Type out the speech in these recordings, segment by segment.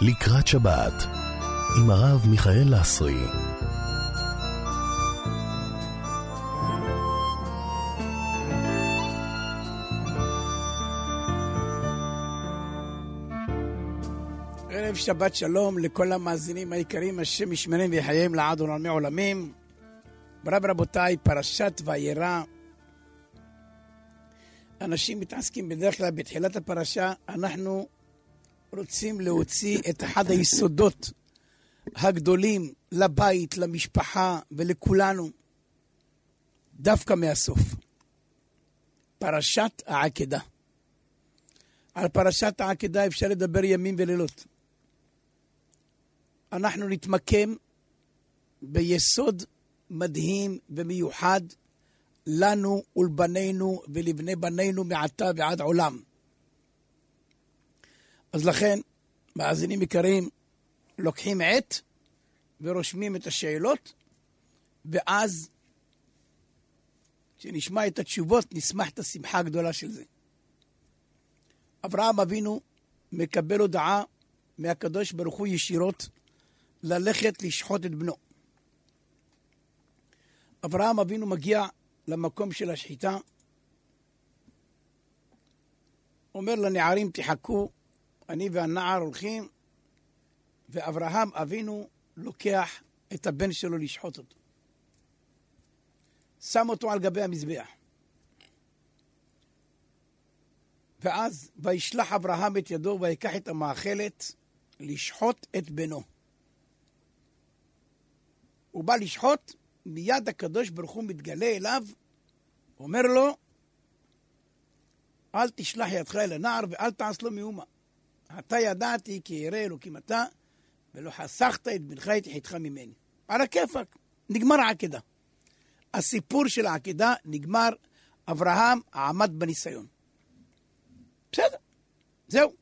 לקראת שבת עם הרב מיכאל לסרי. ערב שבת שלום לכל המאזינים היקרים, השם ישמרם ויחייהם לעד ולעולמי עולמים. רבותיי, פרשת וירא. אנשים מתעסקים בדרך כלל בתחילת הפרשה. אנחנו רוצים להוציא את אחד היסודות הגדולים לבית, למשפחה ולכולנו, דווקא מהסוף. פרשת העקדה. על פרשת העקדה אפשר לדבר ימים ולילות. אנחנו נתמקם ביסוד מדהים ומיוחד לנו ולבנינו ולבני בנינו מעתה ועד עולם. אז לכן, מאזינים יקרים, לוקחים עט ורושמים את השאלות, ואז כשנשמע את התשובות נשמח את השמחה הגדולה של זה. אברהם אבינו מקבל הודעה מהקדוש ברוך הוא ישירות ללכת לשחוט את בנו. אברהם אבינו מגיע למקום של השחיטה, אומר לנערים תחכו, אני והנער הולכים, ואברהם אבינו לוקח את הבן שלו לשחוט אותו. שם אותו על גבי המזבח. ואז וישלח אברהם את ידו ויקח את המאכלת לשחוט את בנו. הוא בא לשחוט, מיד הקדוש ברוך הוא מתגלה אליו, אומר לו, אל תשלח ידך אל הנער ואל תעש לו מאומה. אתה ידעתי כי ירא אלוקים אתה, ולא חסכת את בנך את יחידך ממני. על הכיפק, נגמר העקדה. הסיפור של העקדה נגמר, אברהם עמד בניסיון. בסדר, זהו.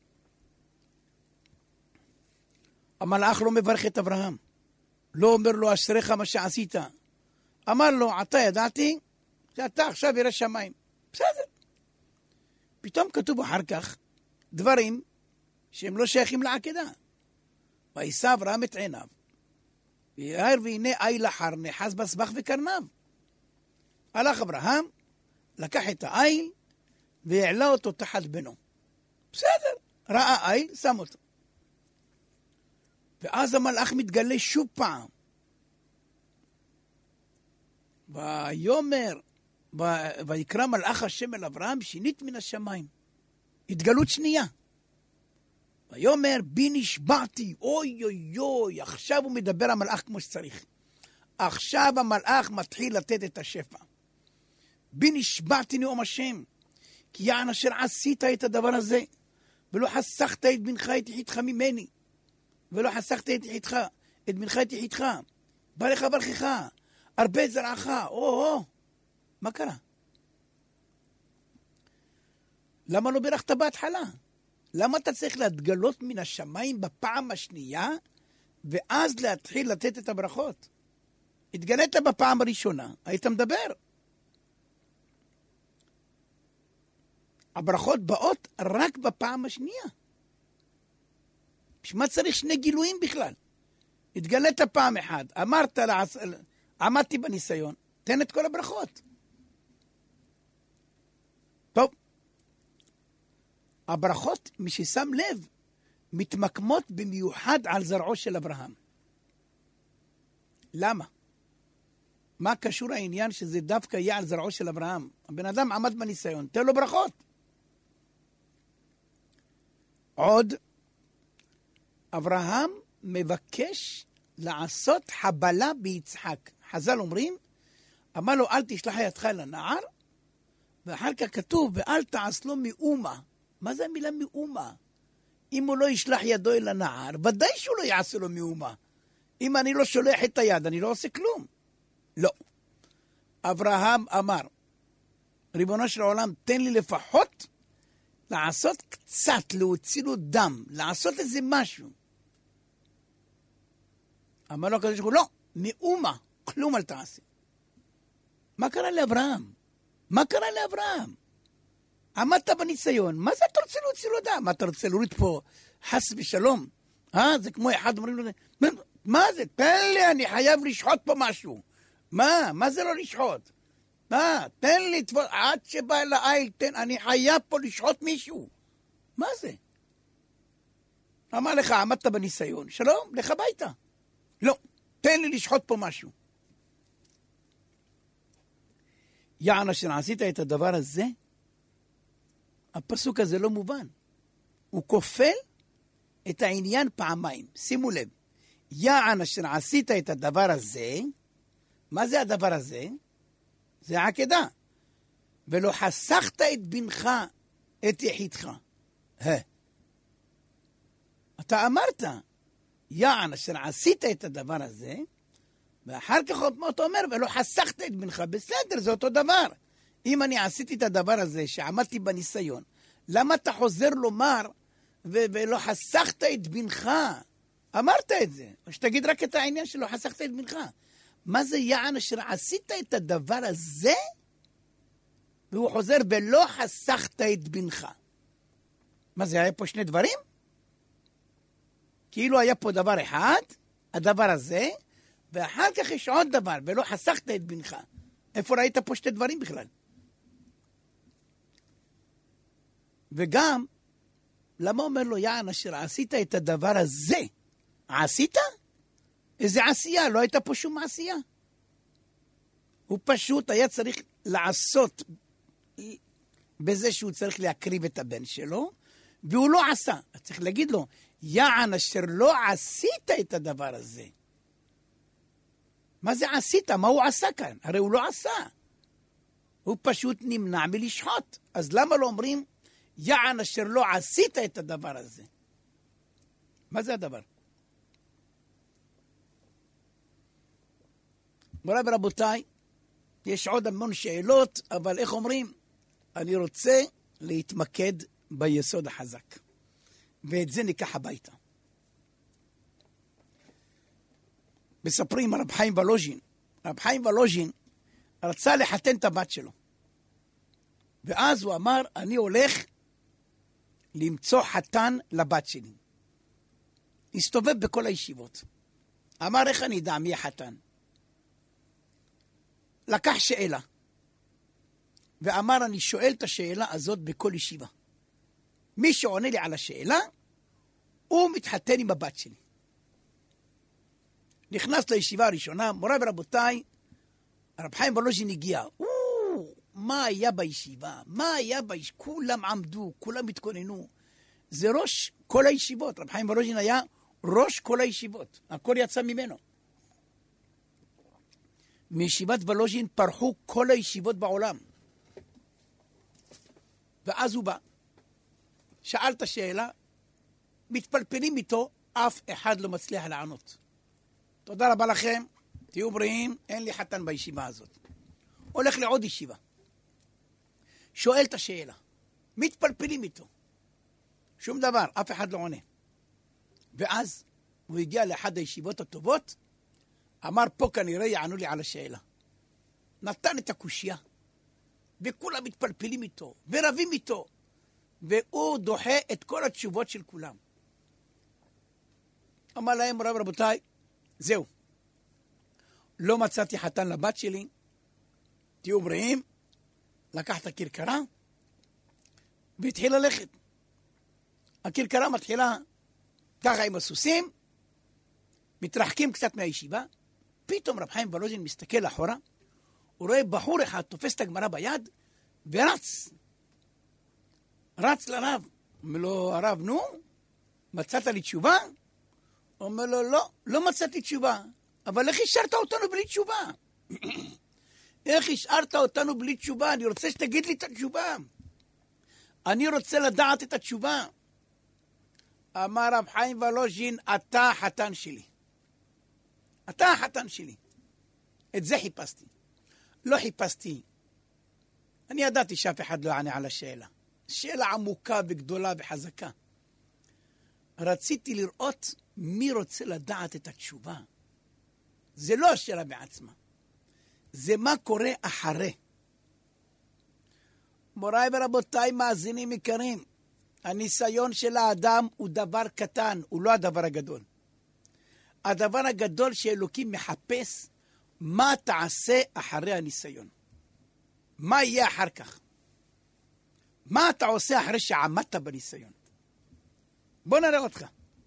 המלאך לא מברך את אברהם. לא אומר לו אשריך מה שעשית. אמר לו, אתה ידעתי שאתה עכשיו ירא שמיים. בסדר. פתאום כתוב אחר כך דברים שהם לא שייכים לעקדה. וישא אברהם את עיניו, וירא והנה איל אחר נחס בסבך וקרניו. הלך אברהם, לקח את האיל והעלה אותו תחת בנו. בסדר, ראה איל, שם אותו. ואז המלאך מתגלה שוב פעם. ויאמר, ויקרא מלאך השם אל אברהם שנית מן השמיים. התגלות שנייה. ויאמר בי נשבעתי, אוי אוי אוי, עכשיו הוא מדבר המלאך כמו שצריך. עכשיו המלאך מתחיל לתת את השפע. בי נשבעתי נאום השם, כי יען אשר עשית את הדבר הזה, ולא חסכת את בנך את יחידך ממני, ולא חסכת את בנך את יחידך, ברך ברכך, הרבה זרעך, מה קרה? למה לא ברכת בהתחלה? למה אתה צריך להתגלות מן השמיים בפעם השנייה, ואז להתחיל לתת את הברכות? התגלית בפעם הראשונה, היית מדבר. הברכות באות רק בפעם השנייה. בשביל מה צריך שני גילויים בכלל? התגלית פעם אחת, אמרת, עמדתי בניסיון, תן את כל הברכות. טוב. הברכות, מי ששם לב, מתמקמות במיוחד על זרעו של אברהם. למה? מה קשור העניין שזה דווקא יהיה על זרעו של אברהם? הבן אדם עמד בניסיון, תן לו ברכות. עוד, אברהם מבקש לעשות חבלה ביצחק. חז"ל אומרים, אמר לו אל תשלח ידך אל הנער, ואחר כך כתוב ואל תעש לו מאומה. מה זה המילה מאומה? אם הוא לא ישלח ידו אל הנער, ודאי שהוא לא יעשה לו מאומה. אם אני לא שולח את היד, אני לא עושה כלום. לא. אברהם אמר, ריבונו של העולם, תן לי לפחות לעשות קצת, להוציא לו דם, לעשות איזה משהו. אמר לו הקדוש ברוך הוא, לא, מאומה, כלום אל תעשה. מה קרה לאברהם? מה קרה לאברהם? עמדת בניסיון, מה זה אתה רוצה להוציא לו דם? מה אתה רוצה להוריד פה חס ושלום זה כמו אחד אומרים לו, מה זה? תן לי, אני חייב לשחוט פה משהו. מה זה לא לשחוט? תן לי, עד שבא אל העיל, אני חייב פה לשחוט מישהו. מה זה? אמר לך, עמדת בניסיון, שלום, לך הביתה. לא, תן לי לשחוט פה משהו. יען אשר עשית את הדבר הזה, הפסוק הזה לא מובן. הוא כופל את העניין פעמיים. שימו לב, יען אשר עשית את הדבר הזה, מה זה הדבר הזה? זה העקדה. ולא חסכת את בנך, את יחידך. אתה אמרת, יען אשר עשית את הדבר הזה, ואחר כך אתה אומר, ולא חסכת את בנך. בסדר, זה אותו דבר. אם אני עשיתי את הדבר הזה, שעמדתי בניסיון, למה אתה חוזר לומר, ולא חסכת את בנך? אמרת את זה. או שתגיד רק את העניין שלא חסכת את בנך. מה זה יען אשר עשית את הדבר הזה? והוא חוזר, ולא חסכת את בנך. מה זה, היה פה שני דברים? כאילו היה פה דבר אחד, הדבר הזה, ואחר כך יש עוד דבר, ולא חסכת את בנך. איפה ראית פה שתי דברים בכלל? וגם, למה אומר לו, יען אשר עשית את הדבר הזה? עשית? איזה עשייה? לא הייתה פה שום עשייה. הוא פשוט היה צריך לעשות בזה שהוא צריך להקריב את הבן שלו, והוא לא עשה. צריך להגיד לו, יען אשר לא עשית את הדבר הזה. מה זה עשית? מה הוא עשה כאן? הרי הוא לא עשה. הוא פשוט נמנע מלשחוט. אז למה לא אומרים, יען אשר לא עשית את הדבר הזה? מה זה הדבר? מוריי ורבותיי, יש עוד המון שאלות, אבל איך אומרים? אני רוצה להתמקד ביסוד החזק. ואת זה ניקח הביתה. מספרים רב חיים ולוז'ין. רב חיים ולוז'ין רצה לחתן את הבת שלו. ואז הוא אמר, אני הולך למצוא חתן לבת שלי. הסתובב בכל הישיבות. אמר, איך אני אדע מי החתן? לקח שאלה. ואמר, אני שואל את השאלה הזאת בכל ישיבה. מי שעונה לי על השאלה, הוא מתחתן עם הבת שלי. נכנס לישיבה הראשונה, מוריי ורבותיי, הרב חיים ולוז'ין הגיע. מה היה בישיבה? מה היה בישיבה? כולם עמדו, כולם התכוננו. זה ראש כל הישיבות. רב חיים ולוז'ין היה ראש כל הישיבות. הכל יצא ממנו. מישיבת ולוז'ין פרחו כל הישיבות בעולם. ואז הוא בא. שאל את השאלה, מתפלפלים איתו, אף אחד לא מצליח לענות. תודה רבה לכם, תהיו בריאים, אין לי חתן בישיבה הזאת. הולך לעוד ישיבה. שואל את השאלה, מתפלפלים איתו. שום דבר, אף אחד לא עונה. ואז הוא הגיע לאחד הישיבות הטובות, אמר, פה כנראה יענו לי על השאלה. נתן את הקושיה, וכולם מתפלפלים איתו, ורבים איתו, והוא דוחה את כל התשובות של כולם. אמר להם, רבותיי, זהו. לא מצאתי חתן לבת שלי, תהיו בריאים, לקח את הכרכרה, והתחיל ללכת. הכרכרה מתחילה ככה עם הסוסים, מתרחקים קצת מהישיבה, פתאום רב חיים ולוז'ין מסתכל אחורה, הוא רואה בחור אחד תופס את הגמרא ביד, ורץ. רץ לרב. אומר לו, הרב, נו, מצאת לי תשובה? אומר לו, לא מצאתי תשובה. אבל איך השארת אותנו בלי תשובה? איך השארת אותנו בלי תשובה? אני רוצה שתגיד לי את התשובה. אני רוצה לדעת את התשובה. אמר רב חיים ולוז'ין, אתה החתן שלי. אתה החתן שלי. את זה חיפשתי. לא חיפשתי. אני ידעתי שאף אחד לא יענה על השאלה. שאלה עמוקה וגדולה וחזקה. רציתי לראות מי רוצה לדעת את התשובה. זה לא השאלה בעצמה. זה מה קורה אחרי. מוריי ורבותיי מאזינים יקרים, הניסיון של האדם הוא דבר קטן, הוא לא הדבר הגדול. הדבר הגדול שאלוקים מחפש, מה תעשה אחרי הניסיון? מה יהיה אחר כך? מה אתה עושה אחרי שעמדת בניסיון? בוא נראה אותך.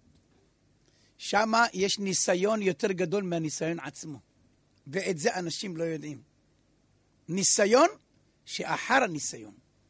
שמה יש ניסיון יותר גדול מהניסיון עצמו. ואת זה אנשים לא יודעים. ניסיון שאחר הניסיון.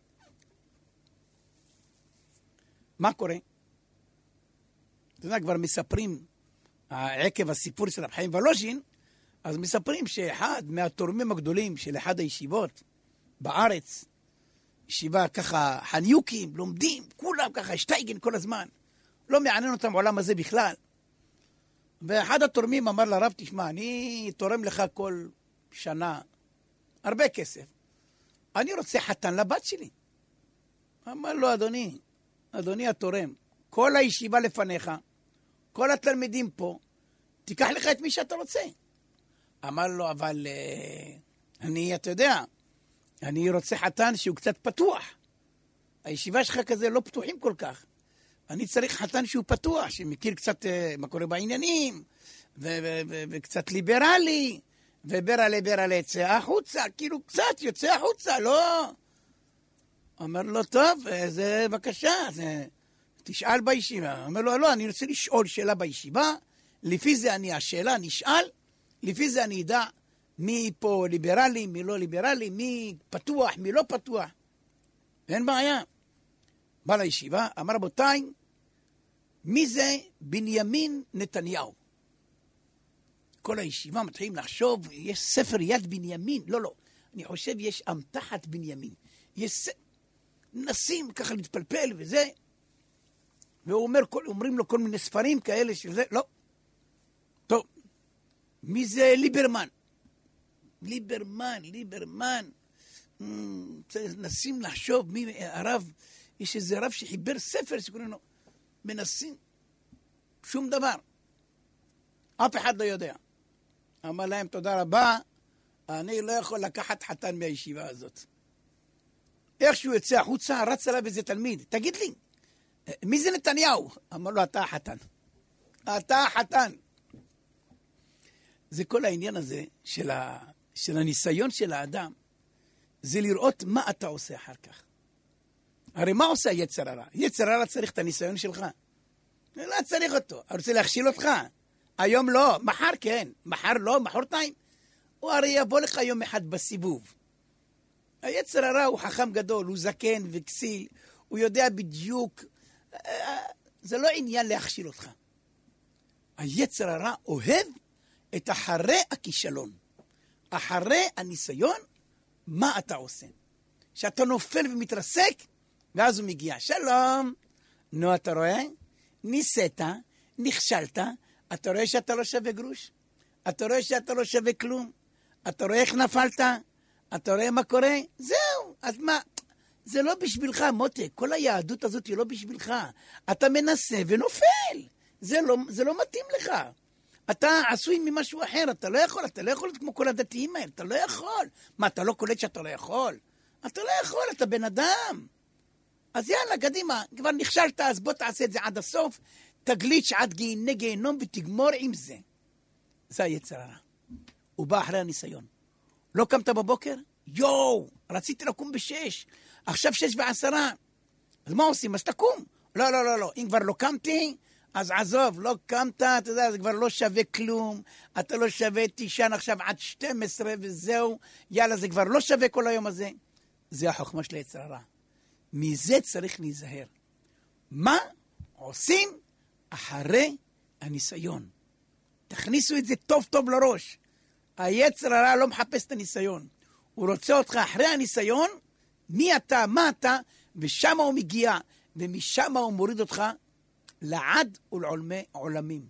מה קורה? אתה יודע, כבר מספרים, עקב הסיפור של רב חיים וולוז'ין, אז מספרים שאחד מהתורמים הגדולים של אחד הישיבות בארץ, ישיבה ככה חניוקים, לומדים, כולם ככה שטייגן כל הזמן, לא מעניין אותם העולם הזה בכלל. ואחד התורמים אמר לרב, תשמע, אני תורם לך כל שנה הרבה כסף, אני רוצה חתן לבת שלי. אמר לו, אדוני התורם, כל הישיבה לפניך, כל התלמידים פה, תיקח לך את מי שאתה רוצה. אמר לו, אבל אתה יודע, אני רוצה חתן שהוא קצת פתוח. הישיבה שלך כזה לא פתוחים כל כך. אני צריך חתן שהוא פתוח, שמכיר קצת מה קורה בעניינים, וקצת ליברלי, וברלה יצא החוצה, כאילו קצת יוצא החוצה, לא? אומר לו, טוב, זה בבקשה, תשאל בישיבה. אומר לו, לא, אני רוצה לשאול שאלה בישיבה, לפי זה השאלה נשאל, לפי זה אני אדע מי פה ליברלי, מי לא ליברלי, מי פתוח, מי לא פתוח. אין בעיה. בא לישיבה, אמר רבותיי, מי זה בנימין נתניהו? כל הישיבה מתחילים לחשוב, יש ספר יד בנימין, לא, אני חושב יש אמתחת בנימין. נסים ככה להתפלפל וזה, ואומרים לו כל מיני ספרים כאלה שזה, לא. טוב, מי זה ליברמן? ליברמן. נסים לחשוב מי הרב, יש איזה רב שחיבר ספר שקוראים לו, מנסים, שום דבר. אף אחד לא יודע. אמר להם, תודה רבה, אני לא יכול לקחת חתן מהישיבה הזאת. איך שהוא יוצא החוצה, רץ עליו איזה תלמיד, תגיד לי, מי זה נתניהו? אמר לו, אתה החתן. אתה החתן. זה כל העניין הזה של הניסיון של האדם, זה לראות מה אתה עושה אחר כך. הרי מה עושה יצר הרע? יצר הרע צריך את הניסיון שלך. לא צריך אותו. הוא רוצה להכשיל אותך. היום לא, מחר כן. מחר לא, מחרתיים. הוא הרי יבוא לך יום אחד בסיבוב. היצר הרע הוא חכם גדול, הוא זקן וכסיל, הוא יודע בדיוק. זה לא עניין להכשיל אותך. היצר הרע אוהב את אחרי הכישלון. אחרי הניסיון, מה אתה עושה? שאתה נופל ומתרסק, ואז הוא מגיע, שלום, נו, אתה רואה? ניסית, נכשלת, אתה רואה שאתה לא שווה גרוש? אתה רואה שאתה לא שווה כלום? אתה רואה איך נפלת? אתה רואה מה קורה? זהו, אז מה? זה לא בשבילך, מותק, כל היהדות הזאת היא לא בשבילך. אתה מנסה ונופל, זה לא מתאים לך. אתה עשוי ממשהו אחר, אתה לא יכול להיות כמו כל הדתיים האלה, אתה לא יכול. מה, אתה לא קולט שאתה לא יכול? אתה לא יכול, אתה בן אדם. אז יאללה, קדימה, כבר נכשלת, אז בוא תעשה את זה עד הסוף, תגליץ' עד גיהנום ותגמור עם זה. זה היצר הרע. הוא בא אחרי הניסיון. לא קמת בבוקר? יואו, רציתי לקום ב6, עכשיו 6:10. אז מה עושים? אז תקום. לא, אם כבר לא קמתי, אז עזוב, לא קמת, אתה יודע, זה כבר לא שווה כלום, אתה לא שווה, תישן עכשיו עד 12 וזהו, יאללה, זה כבר לא שווה כל היום הזה. זה החוכמה של היצר הרע. מזה צריך להיזהר. מה עושים אחרי הניסיון? תכניסו את זה טוב טוב לראש. היצר הרע לא מחפש את הניסיון. הוא רוצה אותך אחרי הניסיון, מי אתה, מה אתה, ושם הוא מגיע, ומשם הוא מוריד אותך לעד ולעולמי עולמים.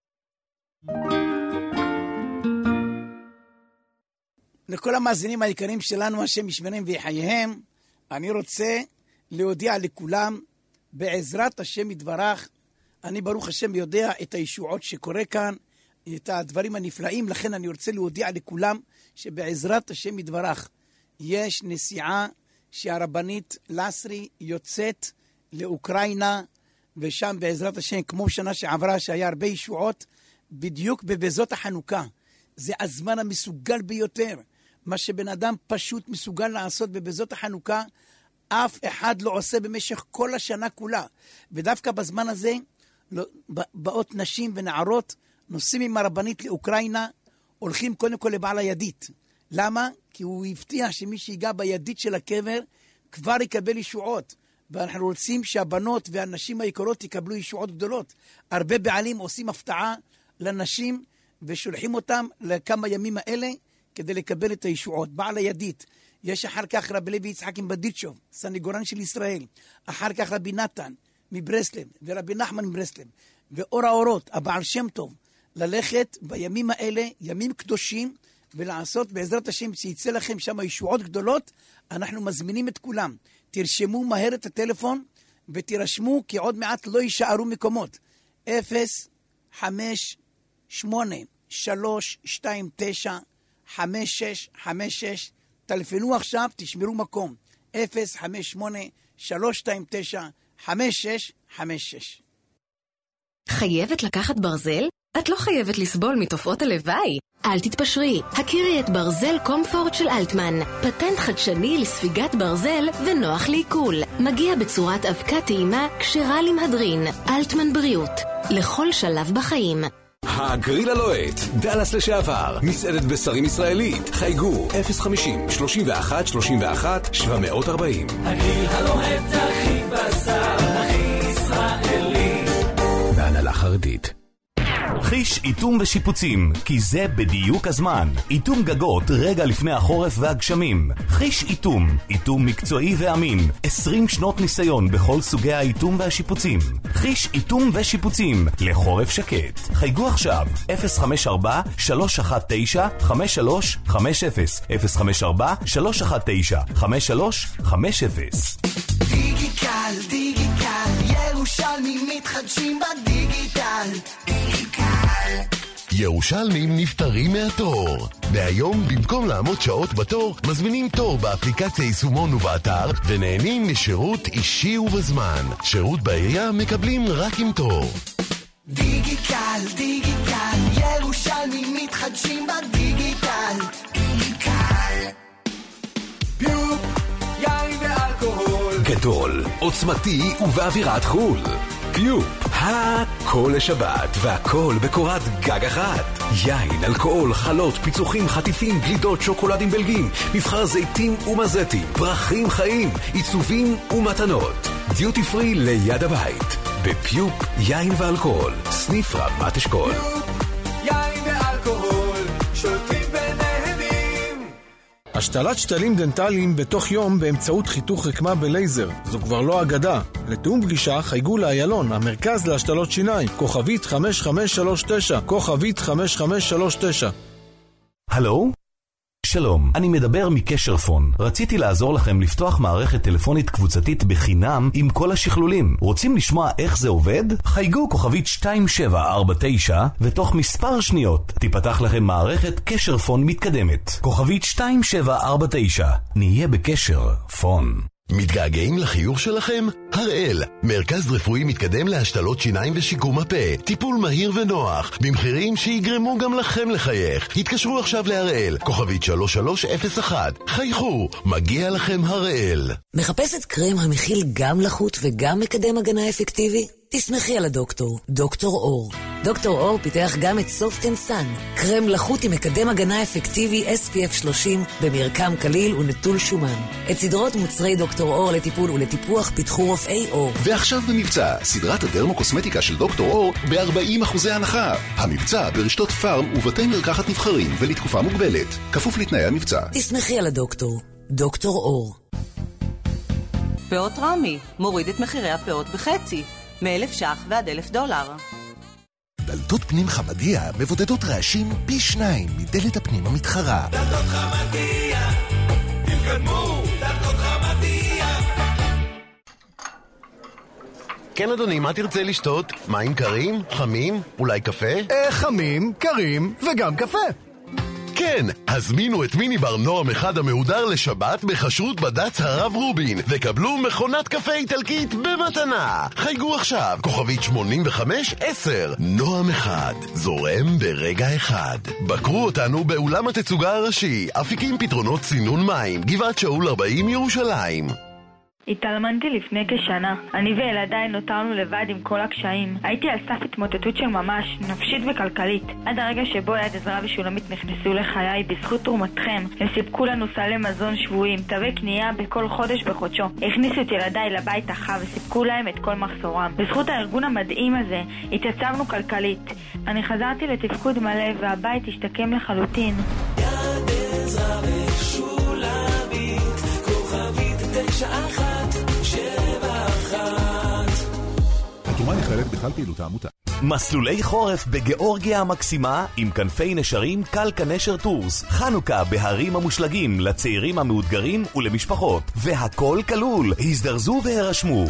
לכל המאזינים היקרים שלנו, השם ישמרם ויחייהם, אני רוצה להודיע לכולם, בעזרת השם יתברך, אני ברוך השם יודע את הישועות שקורה כאן, את הדברים הנפלאים, לכן אני רוצה להודיע לכולם, שבעזרת השם יתברך, יש נסיעה שהרבנית לסרי יוצאת לאוקראינה, ושם בעזרת השם, כמו שנה שעברה, שהיה הרבה ישועות, בדיוק בבזות החנוכה. זה הזמן המסוגל ביותר. מה שבן אדם פשוט מסוגל לעשות בבזות החנוכה, אף אחד לא עושה במשך כל השנה כולה. ודווקא בזמן הזה, באות נשים ונערות, נוסעים עם הרבנית לאוקראינה, הולכים קודם כל לבעל הידית. למה? כי הוא הבטיח שמי שיגע בידית של הקבר, כבר יקבל ישועות. ואנחנו רוצים שהבנות והנשים היקרות יקבלו ישועות גדולות. הרבה בעלים עושים הפתעה לנשים, ושולחים אותם לכמה ימים האלה, כדי לקבל את הישועות. בעל הידית. יש אחר כך רבי לוי יצחק עם בדיצ'וב, סניגורן של ישראל. אחר כך רבי נתן מברסלב, ורבי נחמן מברסלב. ואור האורות, הבעל שם טוב, ללכת בימים האלה, ימים קדושים, ולעשות בעזרת השם שיצא לכם שם ישועות גדולות. אנחנו מזמינים את כולם. תרשמו מהר את הטלפון, ותירשמו, כי עוד מעט לא יישארו מקומות. 058-329-5656. טלפנו עכשיו, תשמרו מקום. 058-329-5656. חייבת לקחת ברזל? את לא חייבת לסבול מתופעות הלוואי. אל תתפשרי, הכירי את ברזל קומפורט של אלטמן. פטנט חדשני לספיגת ברזל ונוח לעיכול. מגיע בצורת אבקה טעימה כשרה למהדרין. אלטמן בריאות, לכל שלב בחיים. הגריל הלוהט, דלס לשעבר, מסעדת בשרים ישראלית, חייגו 050-31-31-740. הגריל הלוהט הכי בשר, הכי ישראלי. בהנהלה חרדית. חיש איתום ושיפוצים, כי זה בדיוק הזמן. איתום גגות רגע לפני החורף והגשמים. חיש איתום, איתום מקצועי ואמין. 20 שנות ניסיון בכל סוגי האיתום והשיפוצים. חיש איתום ושיפוצים לחורף שקט. חייגו עכשיו 054-319-5350. 054-319-5350. דיגיטל, דיגיטל, ירושלמים מתחדשים בדיגיטל. ירושלמים נפטרים מהתור. והיום, במקום לעמוד שעות בתור, מזמינים תור באפליקציה יישומון ובאתר, ונהנים משירות אישי ובזמן. שירות בעירייה מקבלים רק עם תור. דיגיטל, דיגיטל, ירושלמים מתחדשים בדיגיטל. דיגיטל. פיופ, יין ואלכוהול. גדול, עוצמתי ובאווירת חול. פיופ, הכל לשבת והכל בקורת גג אחת. יין, אלכוהול, חלות, פיצוחים, חטיפים, גלידות, שוקולדים בלגים, מבחר זיתים ומזטים, פרחים חיים, עיצובים ומתנות. דיוטי פרי ליד הבית. בפיופ, יין ואלכוהול, סניף רמת אשכול. פיופ, יין ואלכוהול, שולטים ונהנים. השתלת שתלים דנטליים בתוך יום באמצעות חיתוך רקמה בלייזר. זו כבר לא אגדה. לתאום פגישה חייגו לאיילון, המרכז להשתלות שיניים, כוכבית 5539, כוכבית 5539. הלו? שלום, אני מדבר מקשרפון. רציתי לעזור לכם לפתוח מערכת טלפונית קבוצתית בחינם עם כל השכלולים. רוצים לשמוע איך זה עובד? חייגו כוכבית 2749 ותוך מספר שניות תיפתח לכם מערכת קשרפון מתקדמת. כוכבית 2749. נהיה בקשר פון. מתגעגעים לחיוך שלכם? הראל, מרכז רפואי מתקדם להשתלות שיניים ושיקום הפה. טיפול מהיר ונוח, במחירים שיגרמו גם לכם לחייך. התקשרו עכשיו להראל, כוכבית 3301. חייכו, מגיע לכם הראל. מחפשת קרם המכיל גם לחות וגם מקדם הגנה אפקטיבי? תסמכי על הדוקטור, דוקטור אור. דוקטור אור פיתח גם את סופט אנד סאן, קרם לחות עם מקדם הגנה אפקטיבי SPF 30 במרקם קליל ונטול שומן. את סדרות מוצרי דוקטור אור לטיפול ולטיפוח פיתחו רופאי אור. ועכשיו במבצע, סדרת הדרמוקוסמטיקה של דוקטור אור ב-40% הנחה. המבצע ברשתות פארם ובתי מרקחת נבחרים ולתקופה מוגבלת, כפוף לתנאי המבצע. תסמכי על הדוקטור, דוקטור אור. פאות רמי, מוריד את מחירי הפאות בחצי. מ1,000 ש"ח ועד $1,000. דלתות פנים חמדיה מבודדות רעשים פי 2 מדלת הפנים המתחרה. דלתות חמדיה, תתקדמו, דלתות חמדיה. כן אדוני, מה תרצה לשתות? מים קרים? חמים? אולי קפה? חמים, קרים וגם קפה. כן, הזמינו את מיני בר נועם אחד המהודר לשבת בחשרות בד"ץ הרב רובין וקבלו מכונת קפה איטלקית במתנה. חייגו עכשיו, כוכבית 8510. נועם אחד, זורם ברגע אחד. בקרו אותנו באולם התצוגה הראשי, אפיקים פתרונות צינון מים, גבעת שאול 40 ירושלים. התאלמנתי לפני כשנה. אני וילדיי נותרנו לבד עם כל הקשיים. הייתי על סף התמוטטות של ממש, נפשית וכלכלית. עד הרגע שבו יד עזרא ושולמית נכנסו לחיי בזכות תרומתכם. הם סיפקו לנו סלי מזון שבועים, תווי קנייה בכל חודש בחודשו. הכניסו את ילדיי לבית החם וסיפקו להם את כל מחסורם. בזכות הארגון המדהים הזה, התייצבנו כלכלית. אני חזרתי לתפקוד מלא והבית השתקם לחלוטין. יד עזרא ושולמית, כוכבית 9171. התרומה נכללת בכלל פעילות העמותה. מסלולי חורף בגיאורגיה המקסימה עם כנפי נשרים קלקה נשר טורס. חנוכה בהרים המושלגים לצעירים המאותגרים ולמשפחות. והכל כלול. הזדרזו והרשמו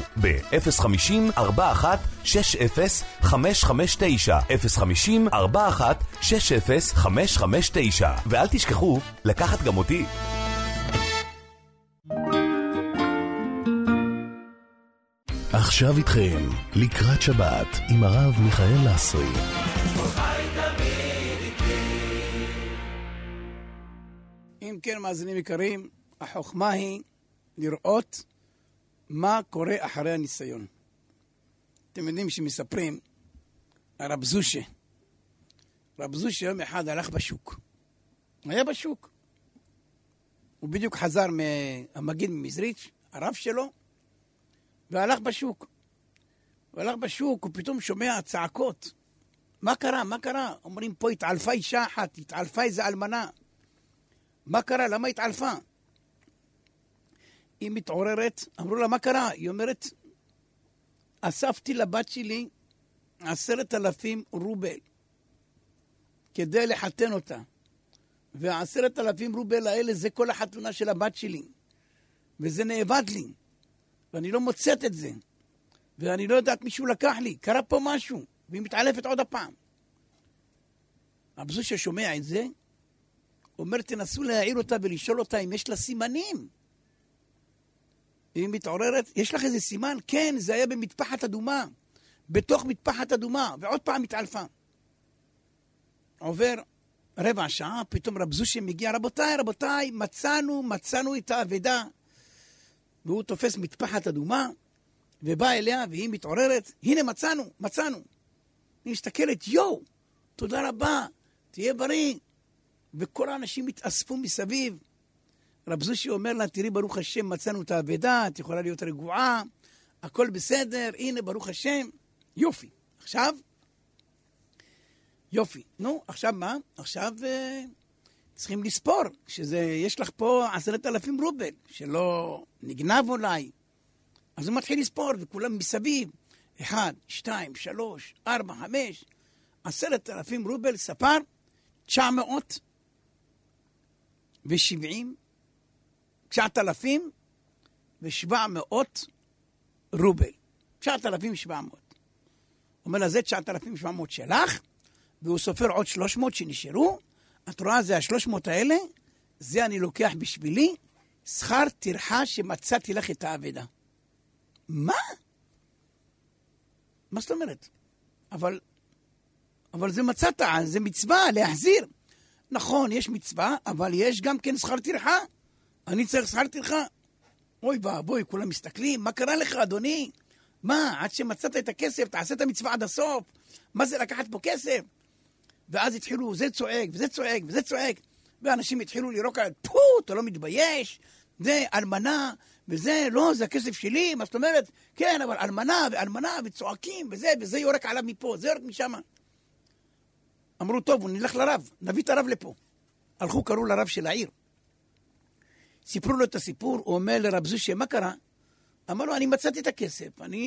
ב-050-4160-559 050-4160-559 ואל תשכחו לקחת גם אותי. עכשיו איתכם, לקראת שבת, עם הרב מיכאל לסרי. אם כן, מאזינים יקרים, החוכמה היא לראות מה קורה אחרי הניסיון. אתם יודעים שמספרים, הרב זושה. רב זושה יום אחד הלך בשוק. היה בשוק. הוא בדיוק חזר מהמגיד ממזריץ', הרב שלו, והלך בשוק. הוא פתאום שומע צעקות. מה קרה? מה קרה? אומרים פה התעלפה אישה אחת, התעלפה איזה אלמנה. מה קרה? למה התעלפה? היא מתעוררת, אמרו לה, מה קרה? היא אומרת, אספתי לבת שלי 10,000 רובל כדי לחתן אותה. וה10,000 רובל האלה זה כל החתונה של הבת שלי. וזה נאבד לי. ואני לא מוצאת את זה. ואני לא יודעת מישהו לקח לי. קרה פה משהו. והיא מתעלפת עוד הפעם. אבזו ששומע את זה, אומר, תנסו להעיר אותה ולשאול אותה אם יש לה סימנים. היא מתעוררת, יש לך איזה סימן? כן, זה היה במטפחת אדומה. בתוך מטפחת אדומה. ועוד פעם מתעלפה. עובר רבע שעה, פתאום רב זושה מגיע, רבותיי, מצאנו את האבדה. והוא תופס מטפחת אדומה, ובא אליה, והיא מתעוררת, הנה מצאנו. היא מסתכלת, תודה רבה, תהיה בריא. וכל האנשים התאספו מסביב. רב זושי אומר לה, תראי, ברוך השם, מצאנו את האבדה, את יכולה להיות רגועה, הכל בסדר, הנה, ברוך השם. יופי. עכשיו מה? עכשיו צריכים לספור, יש לך פה 10,000 רובל, שלא נגנב אולי. אז הוא מתחיל לספור, וכולם מסביב. 1, 2, 3, 4, 5, 10,000 רובל, ספר 9,700 רובל. 9,700. אומר לה, זה 9,700 שלך, והוא סופר עוד 300 שנשארו. את רואה, זה 300 האלה, זה אני לוקח בשבילי, שכר טרחה שמצאתי לך את האבדה. מה? מה זאת אומרת? אבל זה מצאת, זה מצווה להחזיר. נכון, יש מצווה, אבל יש גם כן שכר טרחה. אני צריך שכר טרחה. אוי ואבוי, כולם מסתכלים, מה קרה לך, אדוני? מה, עד שמצאת את הכסף, תעשה את המצווה עד הסוף. מה זה לקחת פה כסף? ואז התחילו, זה צועק, וזה צועק, וזה צועק. ואנשים התחילו לירוק על, אתה לא מתבייש? זה אלמנה, וזה, לא, זה הכסף שלי. מה זאת אומרת? כן, אבל אלמנה, וצועקים, וזה יורק עליו מפה, זה יורק משם. אמרו, טוב, נלך לרב, נביא את הרב לפה. הלכו, קראו לרב של העיר. סיפרו לו את הסיפור, הוא אומר לרב זושה, מה קרה? אמר לו, אני מצאתי את הכסף,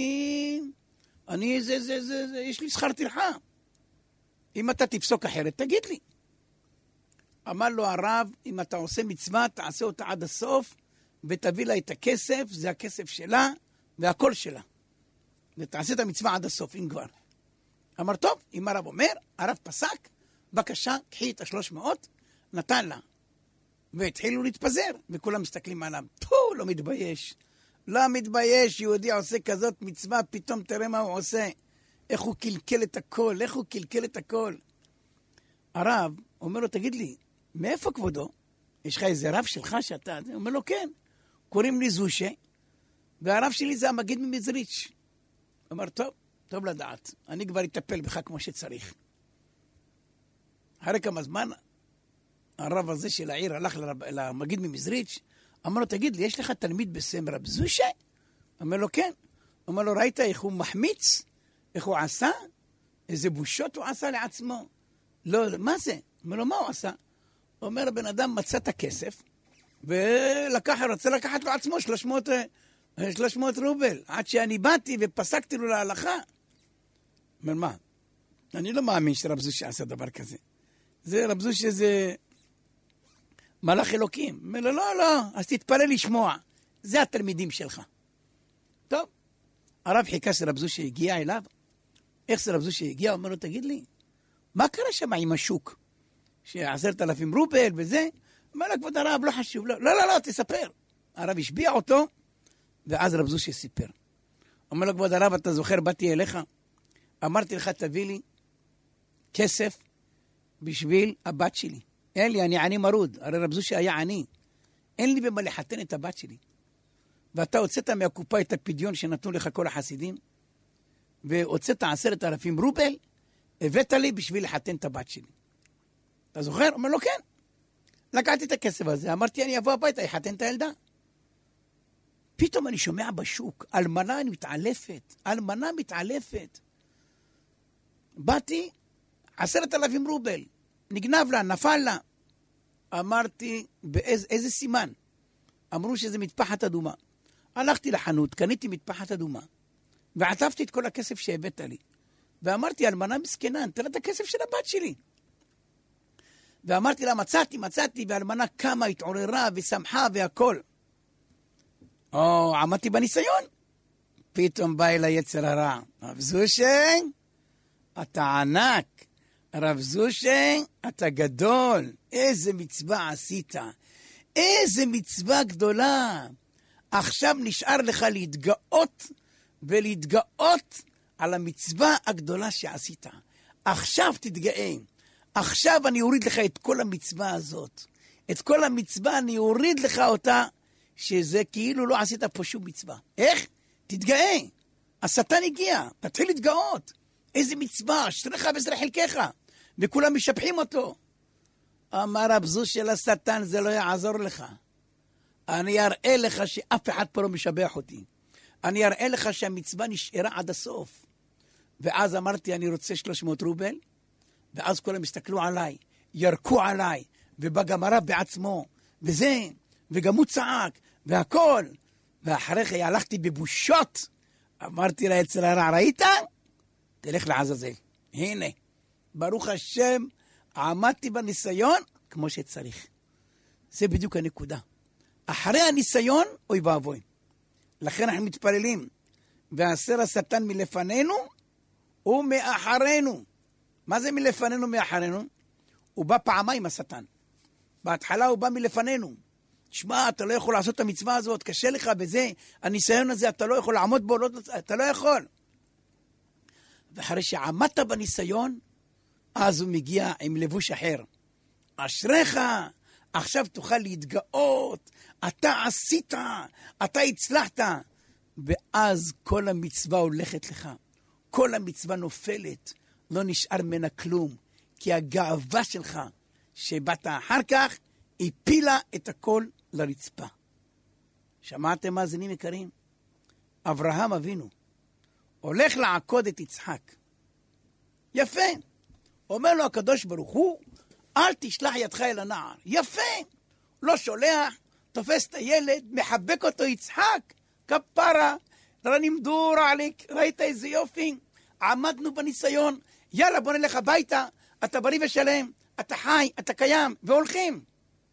יש לי שכר טרחה. אם אתה תפסוק אחרת, תגיד לי. אמר לו הרב, אם אתה עושה מצווה, תעשה אותה עד הסוף, ותביא לה את הכסף, זה הכסף שלה, והכל שלה. ותעשה את המצווה עד הסוף, אם כבר. אמר, טוב, אם הרב אומר, הרב פסק, בבקשה, קחי את 300, נתן לה. והתחילו להתפזר, וכולם מסתכלים עליו. לא מתבייש. לא מתבייש, יהודי עושה כזאת מצווה, פתאום תראה מה הוא עושה. איך הוא קלקל את הכל. הרב אומר לו, תגיד לי, מאיפה כבודו? יש לך איזה רב שלך שאתה... הוא אומר לו, כן. קוראים לי זושה, והרב שלי זה המגיד ממזריץ'. הוא אומר, טוב לדעת. אני כבר אטפל בך כמו שצריך. אחרי כמה זמן, הרב הזה של העיר הלך למגיד ממזריץ', אמר לו, תגיד לי, יש לך תלמיד בשם רב זושה? אומר לו, כן. אומר לו, ראית איך הוא מחמיץ? איך הוא עשה? איזה בושות הוא עשה לעצמו? לא, מה זה? אומר לו, מה הוא עשה? אומר, הבן אדם מצא את הכסף, ורצה לקחת לו עצמו 300 רובל, עד שאני באתי ופסקתי לו להלכה. אומר, מה? אני לא מאמין שרב זושה עשה דבר כזה. זה רב זושה זה מלאך אלוקים. אומר לו, לא, אז תתפלל לשמוע. זה התלמידים שלך. טוב, הרב חיכה שרב זושה הגיע אליו. איך שרב זושה הגיע? אומר לו, תגיד לי, מה קרה שם עם השוק? 10,000 רובל וזה? אומר לו, כבוד הרב, לא חשוב. לא, תספר. הרב השביע אותו, ואז רב זושה סיפר. אומר לו, כבוד הרב, אתה זוכר, באתי אליך, אמרתי לך, תביא לי כסף בשביל הבת שלי. אין לי, אני עני מרוד. הרי רב זושה היה עני. אין לי במה לחתן את הבת שלי. ואתה הוצאת מהקופה את הפדיון שנתנו לך כל החסידים, והוצאת 10,000 רובל, הבאת לי בשביל לחתן את הבת שלי. אתה זוכר? אומר לו, כן. לקחתי את הכסף הזה, אמרתי, אני אבוא הביתה, יחתן את הילדה. פתאום אני שומע בשוק, אלמנה מתעלפת. באתי, 10,000 רובל. נגנב לה, נפל לה. אמרתי, איזה סימן? אמרו שזה מטפחת אדומה. הלכתי לחנות, קניתי מטפחת אדומה, ועטפתי את כל הכסף שהבאת לי. ואמרתי, אלמנה מסכנה, תראה את הכסף של הבת שלי. ואמרתי לה, מצאתי, ואלמנה קמה, התעוררה ושמחה והכל. עמדתי בניסיון. פתאום בא אליי יצר הרע. רב זושה, אתה ענק. רב זושה, אתה גדול. איזה מצווה עשית. איזה מצווה גדולה. עכשיו נשאר לך להתגאות על המצווה הגדולה שעשית. עכשיו תתגאה. עכשיו אני אוריד לך את כל המצווה הזאת. את כל המצווה אני אוריד לך אותה, שזה כאילו לא עשית פה שום מצווה. איך? תתגאה. השטן הגיע, תתחיל להתגאות. איזה מצווה, אשריך ועשרה חלקך. וכולם משבחים אותו. אמר רב זושה של השטן, זה לא יעזור לך. אני אראה לך שאף אחד פה לא משבח אותי. אני אראה לך שהמצווה נשארה עד הסוף. ואז אמרתי, אני רוצה 300 רובל, ואז כולם הסתכלו עליי, ירקו עליי, ובא גם הרב בעצמו, וזה, וגם הוא צעק, והכל. ואחרי כן הלכתי בבושות, אמרתי לה אצל הרע, ראית? תלך לעזאזל. הנה, ברוך השם, עמדתי בניסיון כמו שצריך. זה בדיוק הנקודה. אחרי הניסיון, אוי ואבוי. לכן אנחנו מתפללים, והסר השטן מלפנינו ומאחרינו. מה זה מלפנינו מאחרינו? הוא בא פעמיים השטן. בהתחלה הוא בא מלפנינו. תשמע, אתה לא יכול לעשות את המצווה הזאת, קשה לך בזה, הניסיון הזה, אתה לא יכול לעמוד בו, אתה לא יכול. ואחרי שעמדת בניסיון, אז הוא מגיע עם לבוש אחר. אשריך, עכשיו תוכל להתגאות, אתה עשית, אתה הצלחת. ואז כל המצווה הולכת לך. כל המצווה נופלת, לא נשאר ממנה כלום. כי הגאווה שלך, שבאת אחר כך, הפילה את הכל לרצפה. שמעתם מאזינים יקרים? אברהם אבינו הולך לעקוד את יצחק. יפה. אומר לו הקדוש ברוך הוא, אל תשלח ידך אל הנער. יפה. לא שולח, תופס את הילד, מחבק אותו יצחק. כפרה, רנימדור עליק, ראית איזה יופי? עמדנו בניסיון, יאללה בוא נלך הביתה, אתה בריא ושלם, אתה חי, אתה קיים, והולכים.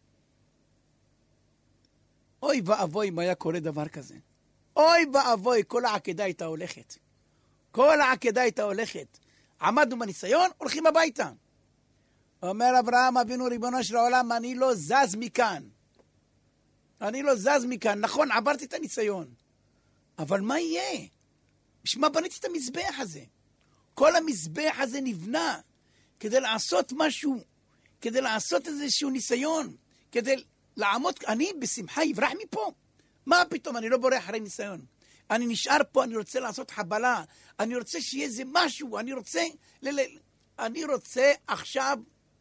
אוי ואבוי אם היה קורה דבר כזה. אוי ואבוי, כל העקדה הייתה הולכת. כל העקדה הייתה הולכת. עמדנו בניסיון, הולכים הביתה. אומר אברהם אבינו ריבונו של העולם, אני לא זז מכאן. אני לא זז מכאן. נכון, עברתי את הניסיון. אבל מה יהיה? בשביל מה בניתי את המזבח הזה? כל המזבח הזה נבנה כדי לעשות משהו, כדי לעשות איזשהו ניסיון, כדי לעמוד, אני בשמחה יברח מפה. מה פתאום? אני לא בורח אחרי ניסיון. אני נשאר פה, אני רוצה לעשות חבלה, אני רוצה שיהיה איזה משהו, אני רוצה עכשיו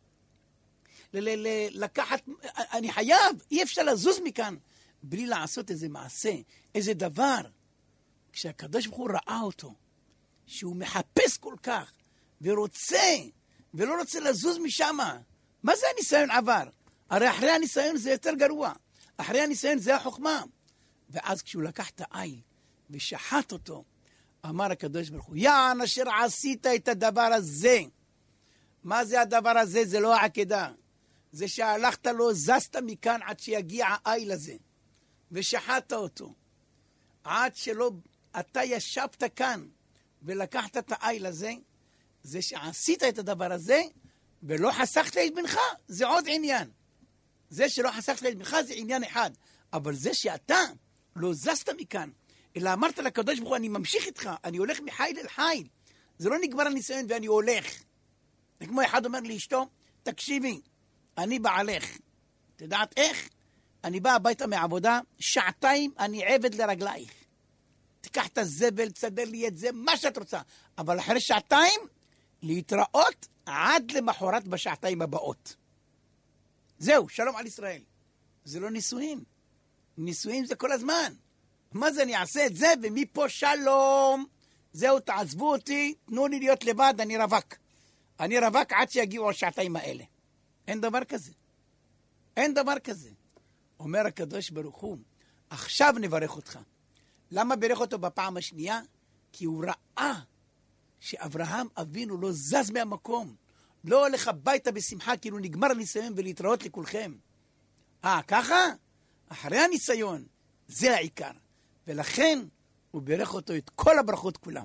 לקחת, אני חייב, אי אפשר לזוז מכאן, בלי לעשות איזה מעשה, איזה דבר. כשהקדוש ברוך הוא ראה אותו, שהוא מחפש כל כך, ורוצה, ולא רוצה לזוז משם, מה זה הניסיון עבר? הרי אחרי הניסיון זה יותר גרוע, אחרי הניסיון זה החוכמה. ואז כשהוא לקח את העיל, ושחט אותו, אמר הקדוש ברוך הוא, יען אשר עשית את הדבר הזה. מה זה הדבר הזה? זה לא העקדה. זה שהלכת לא זזת מכאן עד שיגיע העיל הזה. ושחטת אותו. עד שלא, אתה ישבת כאן ולקחת את העיל הזה, זה שעשית את הדבר הזה, ולא חסכת את בנך, זה עוד עניין. זה שלא חסכת את בנך זה עניין אחד. אבל זה שאתה לא זזת מכאן, אלא אמרת לקדוש ברוך הוא, אני ממשיך איתך, אני הולך מחיל אל חיל. זה לא נגמר הניסיון ואני הולך. זה כמו אחד אומר לאשתו, תקשיבי, אני בעלך. תדעת איך? אני בא הביתה מעבודה, שעתיים אני עבד לרגלייך. תיקח את הזבל, תסדר לי את זה, מה שאת רוצה. אבל אחרי שעתיים, להתראות עד למחרת בשעתיים הבאות. זהו, שלום על ישראל. זה לא נישואים. נישואים זה כל הזמן. מה זה, אני אעשה את זה, ומפה שלום. זהו, תעזבו אותי, תנו לי להיות לבד, אני רווק. אני רווק עד שיגיעו השעתיים האלה. אין דבר כזה. אין דבר כזה. אומר הקדוש ברוך הוא, עכשיו נברך אותך. למה ברך אותו בפעם השנייה? כי הוא ראה שאברהם אבינו לא זז מהמקום. לא הולך הביתה בשמחה, כאילו נגמר הניסיון ולהתראות לכולכם. ככה? אחרי הניסיון, זה העיקר. ולכן הוא ברך אותו את כל הברכות כולם.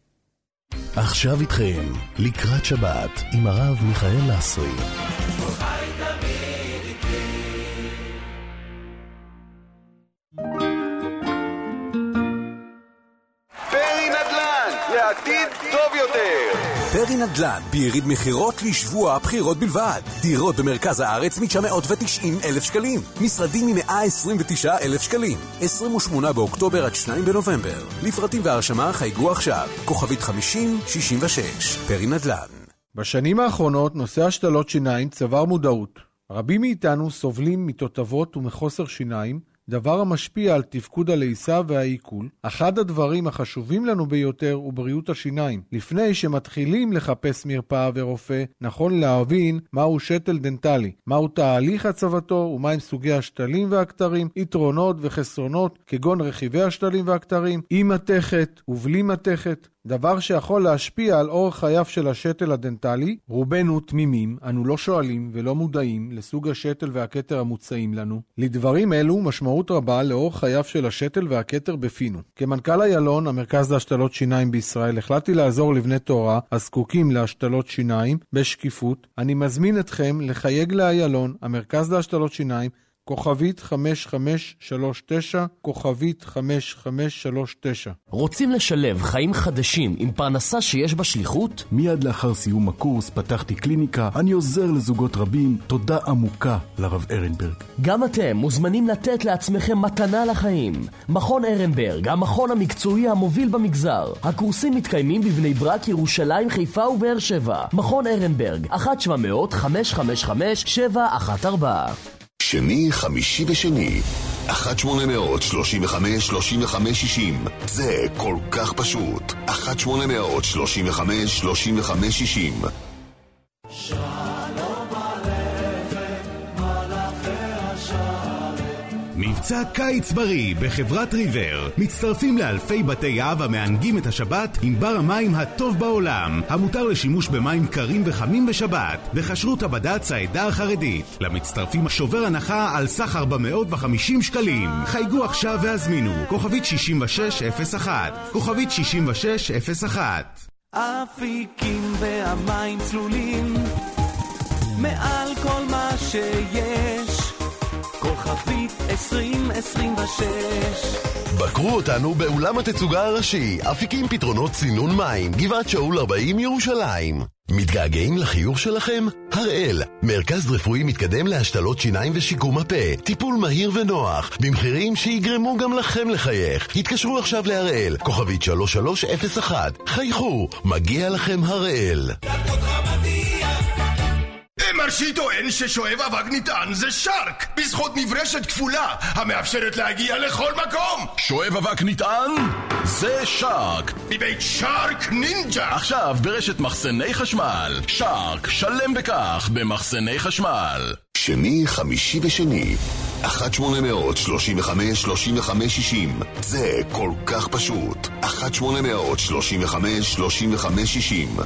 עכשיו איתכם, לקראת שבת, עם הרב מיכאל לסרי. פרי נדל"ן, לעתיד טוב יותר. פרי נדל"ן, ביריד מחירות לשבוע הבחירות בלבד. דירות במרכז הארץ מ-990,000 שקלים. משרדים מ-129,000 שקלים. 28 באוקטובר עד 2 בנובמבר. לפרטים והרשמה חייגו עכשיו. כוכבית 5066. פרי נדל"ן. בשנים האחרונות נושא השתלות שיניים צבר מודעות. רבים מאיתנו סובלים מתותבות ומחוסר שיניים, דבר המשפיע על תפקוד הלעיסה והעיכול. אחד הדברים החשובים לנו ביותר הוא בריאות השיניים. לפני שמתחילים לחפש מרפאה ורופא, נכון להבין מהו שתל דנטלי, מהו תהליך הצבתו ומהם סוגי השתלים והכתרים, יתרונות וחסרונות כגון רכיבי השתלים והכתרים, עם מתכת ובלי מתכת. דבר שיכול להשפיע על אורח חייו של השתל הדנטלי. רובנו תמימים, אנו לא שואלים ולא מודעים לסוג השתל והכתר המוצעים לנו. לדברים אלו משמעות רבה לאורח חייו של השתל והכתר בפינו. כמנכ"ל איילון, המרכז להשתלות שיניים בישראל, החלטתי לעזור לבני תורה הזקוקים להשתלות שיניים בשקיפות. אני מזמין אתכם לחייג לאיילון, המרכז להשתלות שיניים, כוכבית 5539, כוכבית 5539. רוצים לשלב חיים חדשים עם פרנסה שיש בה שליחות? מיד לאחר סיום הקורס פתחתי קליניקה, אני עוזר לזוגות רבים. תודה עמוקה לרב ארנברג. גם אתם מוזמנים לתת לעצמכם מתנה לחיים. מכון ארנברג, המכון המקצועי המוביל במגזר. הקורסים מתקיימים בבני ברק, ירושלים, חיפה ובאר שבע. מכון ארנברג, 1-700-555-714. שני, חמישי ושני, 1-800-35-35-60. זה כל כך פשוט. 1-800-35-35-60. מבצע קיץ בריא בחברת ריבר. מצטרפים לאלפי בתי אב המענגים את השבת עם בר המים הטוב בעולם, המותר לשימוש במים קרים וחמים בשבת, בכשרות הבד"ץ העדה החרדית. למצטרפים שובר הנחה על סך 450 שקלים. חייגו עכשיו והזמינו. כוכבית 6601, כוכבית 6601. אפיקים והמים צלולים, מעל כל מה שיש, כוכבית 2026. בקרו אותנו באולם התצוגה הראשי, אפיקים פתרונות סינון מים, גבעת שאול 40 ירושלים. מתגעגעים לחיוך שלכם? הראל, מרכז רפואי מתקדם להשתלות שיניים ושיקום הפה, טיפול מהיר ונוח, במחירים שיגרמו גם לכם לחייך. התקשרו עכשיו להראל, כוכבית 3301. חייכו, מגיע לכם הראל. מרשי טוען ששואב אבק נטען זה שרק, בזכות נברשת כפולה המאפשרת להגיע לכל מקום. שואב אבק נטען זה שרק מבית שרק נינג'ה. עכשיו ברשת מחסני חשמל. שרק, שלם בכך במחסני חשמל. שני, חמישי ושני 1-800-35-35-60. זה כל כך פשוט. 1-800-35-35-60.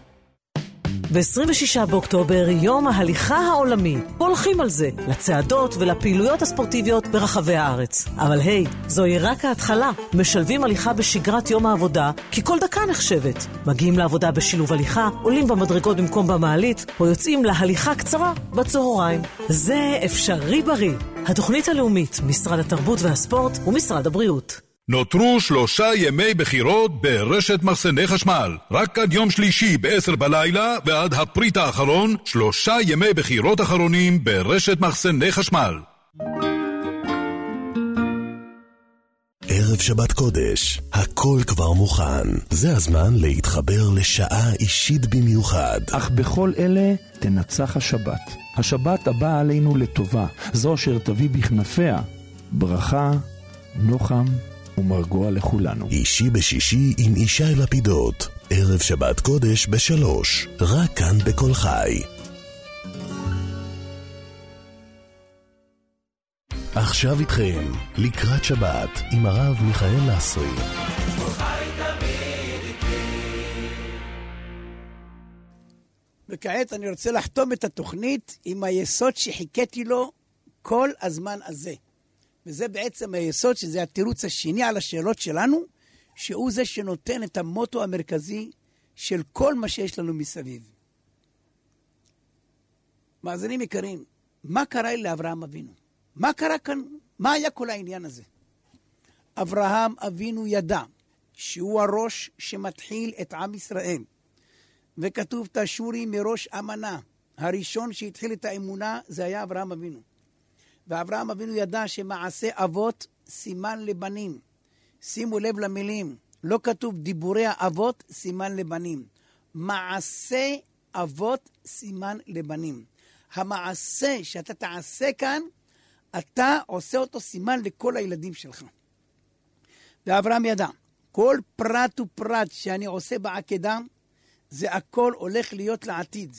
ב-26 באוקטובר, יום ההליכה העולמי. הולכים על זה, לצעדות ולפעילויות הספורטיביות ברחבי הארץ. אבל היי, זוהי רק ההתחלה. משלבים הליכה בשגרת יום העבודה, כי כל דקה נחשבת. מגיעים לעבודה בשילוב הליכה, עולים במדרגות במקום במעלית, או יוצאים להליכה קצרה בצהריים. זה אפשרי בריא. התוכנית הלאומית, משרד התרבות והספורט ומשרד הבריאות. נותרו 3 ימי בחירות ברשת מחסני חשמל. רק עד יום שלישי ב-10 בלילה ועד הפריט האחרון, 3 ימי בחירות אחרונים ברשת מחסני חשמל. ערב שבת קודש, הכל כבר מוכן. זה הזמן להתחבר לשעה אישית במיוחד. אך בכל אלה תנצח השבת. השבת הבאה עלינו לטובה, זו אשר תביא בכנפיה ברכה, נוחם ומרגוע לכולנו. אישי בשישי עם ישי לפידות. ערב שבת קודש ב3, רק כאן בכל חי. עכשיו איתכם, לקראת שבת עם הרב מיכאל לסרי. וכעת אני רוצה לחתום את התוכנית עם היסוד שחיכיתי לו כל הזמן הזה. וזה בעצם היסוד, שזה התירוץ השני על השאלות שלנו, שהוא זה שנותן את המוטו המרכזי של כל מה שיש לנו מסביב. מאזינים יקרים, מה קרה לאברהם אבינו? מה קרה כאן? מה היה כל העניין הזה? אברהם אבינו ידע שהוא הראש שמתחיל את עם ישראל. וכתוב תשורי מראש אמנה. הראשון שהתחיל את האמונה זה היה אברהם אבינו. ואברהם אבינו ידע שמעשה אבות סימן לבנים. שימו לב למילים. לא כתוב דיבורי האבות סימן לבנים. מעשה אבות סימן לבנים. המעשה שאתה תעשה כאן, אתה עושה אותו סימן לכל הילדים שלך. ואברהם ידע, כל פרט ופרט שאני עושה בעקדה, זה הכל הולך להיות לעתיד.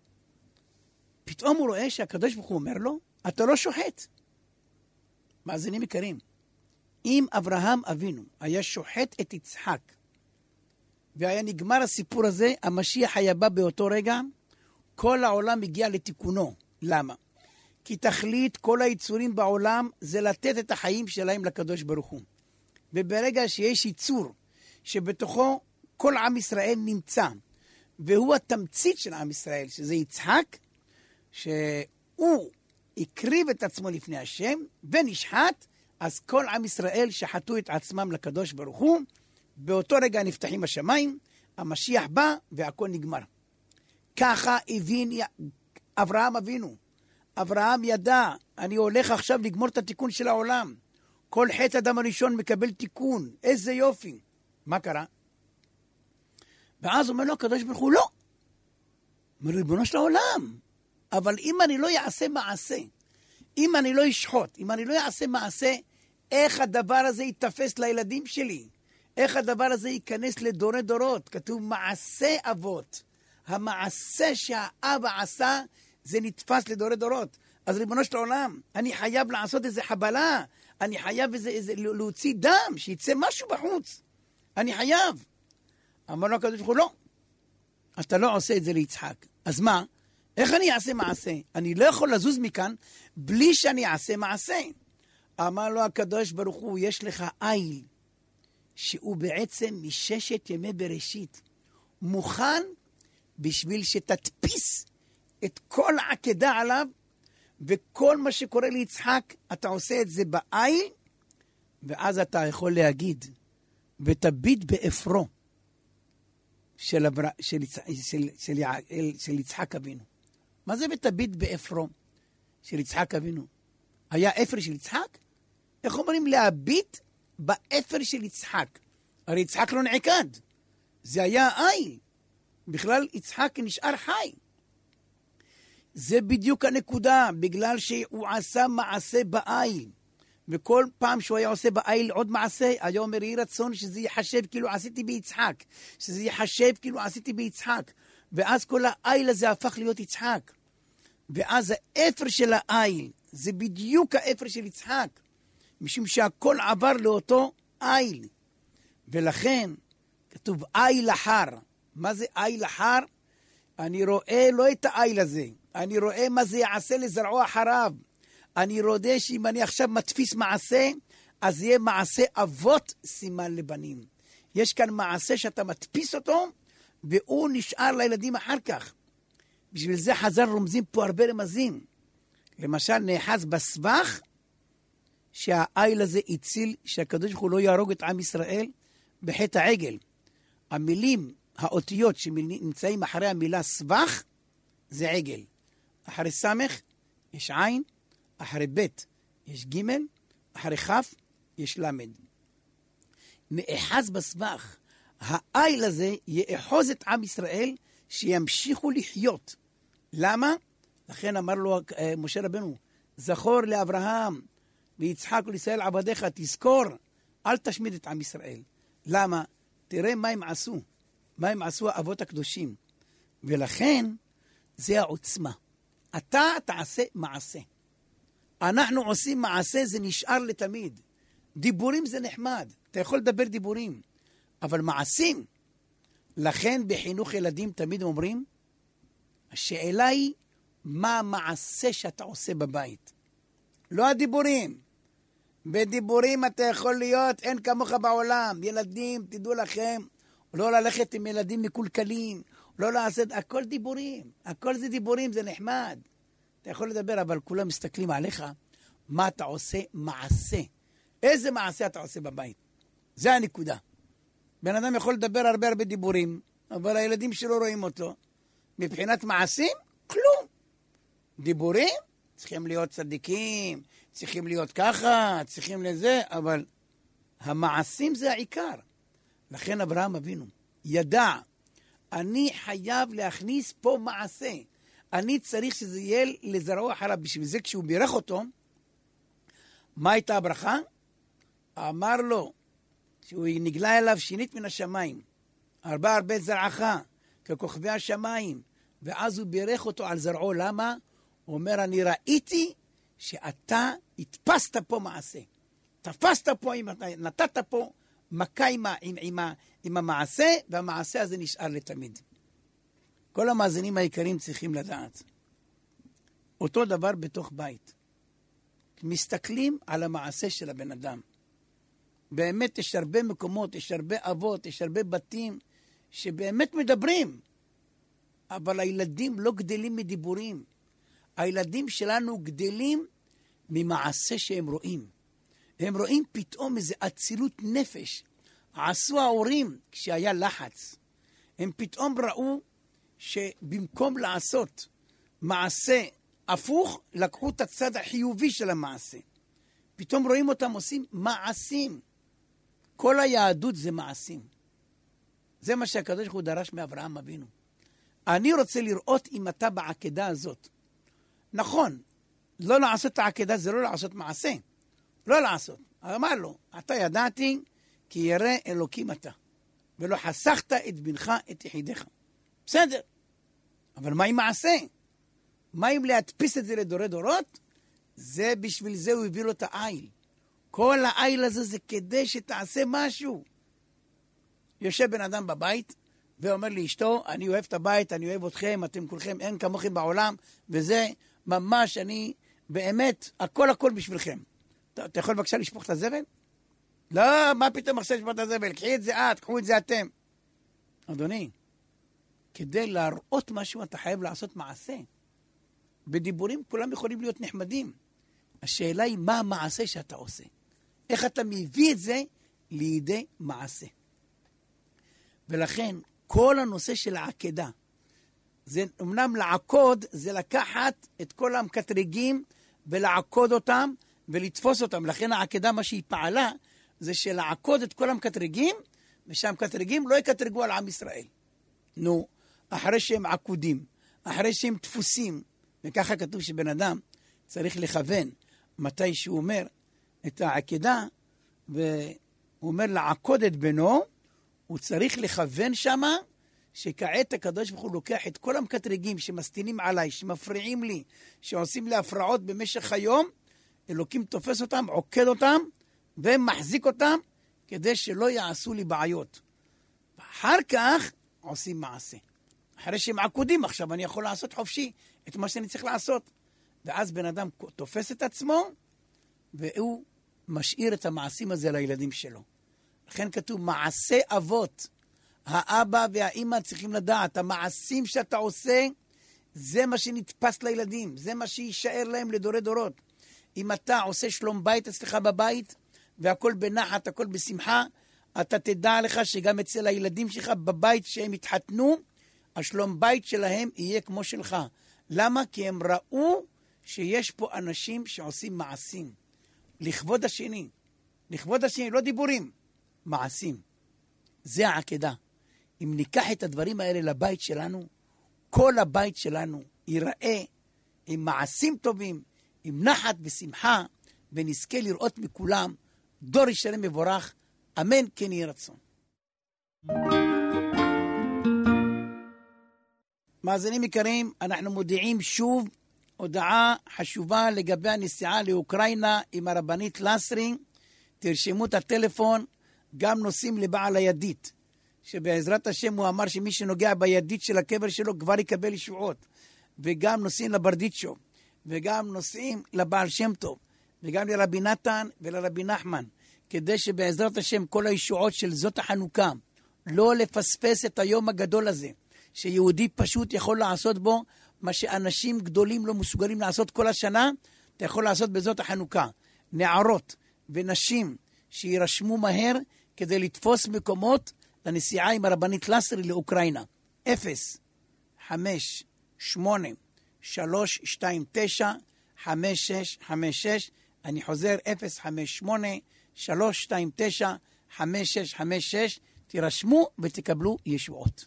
פתאום הוא רואה שהקדוש ברוך הוא אומר לו, אתה לא שוחט. מאזינים יקרים, אם אברהם אבינו היה שוחט את יצחק, והיה נגמר הסיפור הזה, המשיח היה בא באותו רגע, כל העולם הגיע לתיקונו. למה? כי תכלית כל היצורים בעולם זה לתת את החיים שלהם לקדוש ברוך הוא. וברגע שיש יצור שבתוכו כל עם ישראל נמצא, והוא התמצית של עם ישראל, שזה יצחק, שהוא הקריב את עצמו לפני השם ונשחט, אז כל עם ישראל שחטו את עצמם לקדוש ברוך הוא, באותו רגע נפתחים השמיים, המשיח בא והכל נגמר. ככה הבין אברהם אבינו. אברהם ידע, אני הולך עכשיו לגמור את התיקון של העולם. כל חטא אדם הראשון מקבל תיקון. איזה יופי. מה קרה? ואז אומר לו הקדוש ברוך הוא, לא. אומר, ריבונו של העולם. אבל אם אני לא יעשה מעשה, אם אני לא ישחוט, אם אני לא יעשה מעשה, איך הדבר הזה יתפס לילדים שלי? איך הדבר הזה ייכנס לדורי דורות? כתוב מעשה אבות. המעשה שהאבא עשה, זה נתפס לדורי דורות. אז ריבונו של העולם, אני חייב לעשות איזה חבלה, אני חייב להוציא דם, שיצא משהו בחוץ. אני חייב. אמר לו הקדוש ברוך הוא, לא. אתה לא עושה את זה ליצחק. אז מה? איך אני אעשה מעשה? אני לא יכול לזוז מכאן בלי שאני אעשה מעשה. אמר לו הקדוש ברוך הוא, יש לך איל, שהוא בעצם מששת ימי בראשית, מוכן בשביל שתדפיס את כל העקדה עליו, וכל מה שקורה ליצחק, אתה עושה את זה בעיל, ואז אתה יכול להגיד, ותביט באפרו של יצחק אבינו. מה זה ותביט באפרו של יצחק אבינו? היה אפר של יצחק? איך אומרים להביט באפר של יצחק? הרי יצחק לא נעקד. זה היה עיל. בכלל יצחק נשאר חי. זה בדיוק הנקודה, בגלל שהוא עשה מעשה בעיל. וכל פעם שהוא היה עושה בעיל עוד מעשה, היה אומר, יהי רצון שזה יחשב כאילו עשיתי ביצחק. שזה יחשב כאילו עשיתי ביצחק. ואז כל העיל הזה הפך להיות יצחק. ואז האפר של העיל, זה בדיוק האפר של יצחק. משום שהכל עבר לאותו עיל. ולכן כתוב עיל אחר. מה זה עיל אחר? אני רואה לא את העיל הזה. אני רואה מה זה יעשה לזרעו אחריו. אני רואה שאם אני עכשיו מתפיס מעשה, אז יהיה מעשה אבות סימן לבנים. יש כאן מעשה שאתה מתפיס אותו, והוא נשאר לילדים אחר כך. בשביל זה חז"ל רומזים פה הרבה רמזים. למשל, נאחז בסבך, שהעיל הזה הציל, שהקדוש ברוך הוא לא יהרוג את עם ישראל בחטא העגל. המילים, האותיות שנמצאים אחרי המילה סבך, זה עגל. אחרי סמך יש עין, אחרי בית יש ג', אחרי חף יש למד. נאחז בסבך, העיל הזה יאחוז את עם ישראל שימשיכו לחיות. למה? לכן אמר לו משה רבנו, זכור לאברהם ויצחק ולישראל עבדיך, תזכור, אל תשמיד את עם ישראל. למה? תראה מה הם עשו. מה הם עשו האבות הקדושים. ולכן זה העוצמה. אתה תעשה מעשה. אנחנו עושים מעשה, זה נשאר לתמיד. דיבורים זה נחמד. אתה יכול לדבר דיבורים. אבל מעשים. לכן בחינוך ילדים תמיד אומרים, השאלה היא, מה המעשה שאתה עושה בבית? לא הדיבורים. בדיבורים אתה יכול להיות, אין כמוך בעולם. ילדים, תדעו לכם, לא ללכת עם ילדים מקולקלים, לא לעשות, הכל דיבורים. הכל זה דיבורים, זה נחמד. אתה יכול לדבר, אבל כולם מסתכלים עליך, מה אתה עושה? מעשה. איזה מעשה אתה עושה בבית? זה הנקודה. בן אדם יכול לדבר הרבה דיבורים, אבל הילדים שלו רואים אותו. מבחינת מעשים, כלום. דיבורים, צריכים להיות צדיקים, צריכים להיות ככה, צריכים לזה, אבל המעשים זה העיקר. לכן אברהם אבינו ידע, אני חייב להכניס פה מעשה. אני צריך שזה יהיה לזרעו אחריו. בשביל זה כשהוא בירך אותו, מה הייתה הברכה? אמר לו, שהוא נגלה אליו שינית מן השמיים, הרבה זרעך, ככוכבי השמיים, ואז הוא בירך אותו על זרעו. למה? הוא אומר, אני ראיתי שאתה התפסת פה מעשה. תפסת פה, נתת פה מכה עם המעשה, והמעשה הזה נשאר לתמיד. כל המאזינים העיקריים צריכים לדעת. אותו דבר בתוך בית. מסתכלים על המעשה של הבן אדם. באמת יש הרבה מקומות, יש הרבה אבות, יש הרבה בתים שבאמת מדברים. אבל הילדים לא גדלים מדיבורים. הילדים שלנו גדלים ממעשה שהם רואים. הם רואים פתאום איזו אצילות נפש. עשו ההורים כשהיה לחץ. הם פתאום ראו שבמקום לעשות מעשה הפוך, לקחו את הצד החיובי של המעשה. פתאום רואים אותם עושים מעשים. כל היהדות זה מעשים. זה מה שהקדוש ברוך הוא דרש מאברהם אבינו. אני רוצה לראות אם אתה בעקדה הזאת. נכון, לא לעשות את העקדה זה לא לעשות מעשה. לא לעשות. אמר לו, אתה ידעתי כי ירא אלוקים אתה. ולא חסכת את בנך את יחידך. בסדר. אבל מה עם מעשה? מה אם להדפיס את זה לדורי דורות? זה בשביל זה הוא הביא לו את העיל. כל העיל הזה זה כדי שתעשה משהו. יושב בן אדם בבית ואומר לי אשתו, אני אוהב את הבית, אני אוהב אתכם, אתם כולכם, אין כמוכם בעולם, וזה ממש אני, באמת, הכל בשבילכם. אתה יכול בבקשה לשפוך את הזבל? לא, מה פתאום עכשיו לשפוך את הזבל? קחי את זה את, קחו את זה אתם. אדוני, כדי להראות משהו אתה חייב לעשות מעשה. בדיבורים כולם יכולים להיות נחמדים. השאלה היא מה המעשה שאתה עושה. איך אתה מביא את זה לידי מעשה. ולכן כל הנושא של העקדה, זה אמנם לעקוד, זה לקחת את כל המקטרגים ולעקוד אותם ולתפוס אותם. לכן העקדה מה שהיא פעלה, זה שלעקוד את כל המקטרגים, ושהמקטרגים לא יקטרגו על עם ישראל. נו, אחרי שהם עקודים, אחרי שהם תפוסים, וככה כתוב שבן אדם צריך לכוון מתי שהוא אומר את העקדה, והוא אומר לעקוד את בנו, הוא צריך לכוון שמה, שכעת הקדוש ברוך הוא לוקח את כל המקטרגים שמסתינים עליי, שמפריעים לי, שעושים לי הפרעות במשך היום, אלוקים תופס אותם, עוקד אותם, ומחזיק אותם, כדי שלא יעשו לי בעיות. ואחר כך עושים מעשה. אחרי שהם עקודים, עכשיו אני יכול לעשות חופשי את מה שאני צריך לעשות. ואז בן אדם תופס את עצמו, והוא משאיר את המעשים הזה לילדים שלו. לכן כתוב, מעשה אבות. האבא והאמא צריכים לדעת, המעשים שאתה עושה, זה מה שנתפס לילדים, זה מה שישאר להם לדורי דורות. אם אתה עושה שלום בית אצלך בבית, והכל בנחת, הכל בשמחה, אתה תדע לך שגם אצל הילדים שלך בבית שהם התחתנו, השלום בית שלהם יהיה כמו שלך. למה? כי הם ראו שיש פה אנשים שעושים מעשים. לכבוד השני. לכבוד השני, לא דיבורים, מעשים. זה העקדה. אם ניקח את הדברים האלה לבית שלנו, כל הבית שלנו ייראה עם מעשים טובים, עם נחת ושמחה, ונזכה לראות מכולם דור ישלם מבורך. אמן כן יהיה רצון. מאזינים יקרים, אנחנו מודיעים שוב הודעה חשובה לגבי הנסיעה לאוקראינה עם הרבנית לסרי. תרשמו את הטלפון, גם נוסעים לבעל הידית, שבעזרת השם הוא אמר שמי שנוגע בידית של הקבר שלו כבר יקבל ישועות. וגם נוסעים לברדיצ'ו, וגם נוסעים לבעל שם טוב, וגם לרבי נתן ולרבי נחמן, כדי שבעזרת השם כל הישועות של זאת החנוכה, לא לפספס את היום הגדול הזה, שיהודי פשוט יכול לעשות בו מה שאנשים גדולים לא מסוגלים לעשות כל השנה, אתה יכול לעשות בזאת החנוכה. נערות ונשים שירשמו מהר כדי לתפוס מקומות לנסיעה עם הרבנית לסרי לאוקראינה. 0-5-8-3-2-9-5-6-5-6. אני חוזר, 0-5-8-3-2-9-5-6-5-6. תירשמו ותקבלו ישועות.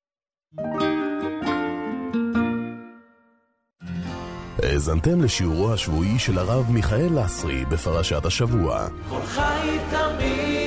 האזנתם לשיעורו השבועי של הרב מיכאל לסרי בפרשת השבוע. כל חי תמיד